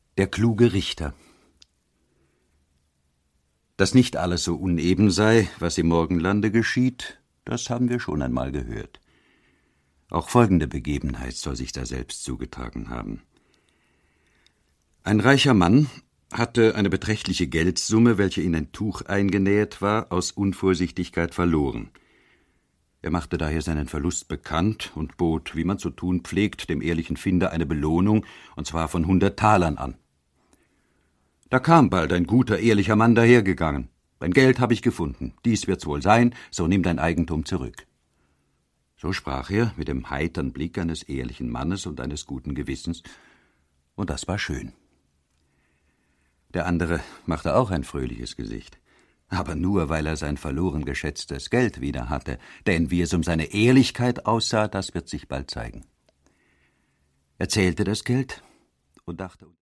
Der kluge Richter. Dass nicht alles so uneben sei, was im Morgenlande geschieht, das haben wir schon einmal gehört. Auch folgende Begebenheit soll sich daselbst zugetragen haben. Ein reicher Mann hatte eine beträchtliche Geldsumme, welche in ein Tuch eingenäht war, aus Unvorsichtigkeit verloren. Er machte daher seinen Verlust bekannt und bot, wie man zu tun pflegt, dem ehrlichen Finder eine Belohnung, und zwar von 100 Talern an. Da kam bald ein guter, ehrlicher Mann dahergegangen. »Dein Geld habe ich gefunden, dies wird's wohl sein, so nimm dein Eigentum zurück.« So sprach er mit dem heitern Blick eines ehrlichen Mannes und eines guten Gewissens, und das war schön. Der andere machte auch ein fröhliches Gesicht, aber nur, weil er sein verloren geschätztes Geld wieder hatte, denn wie es um seine Ehrlichkeit aussah, das wird sich bald zeigen. Er zählte das Geld und dachte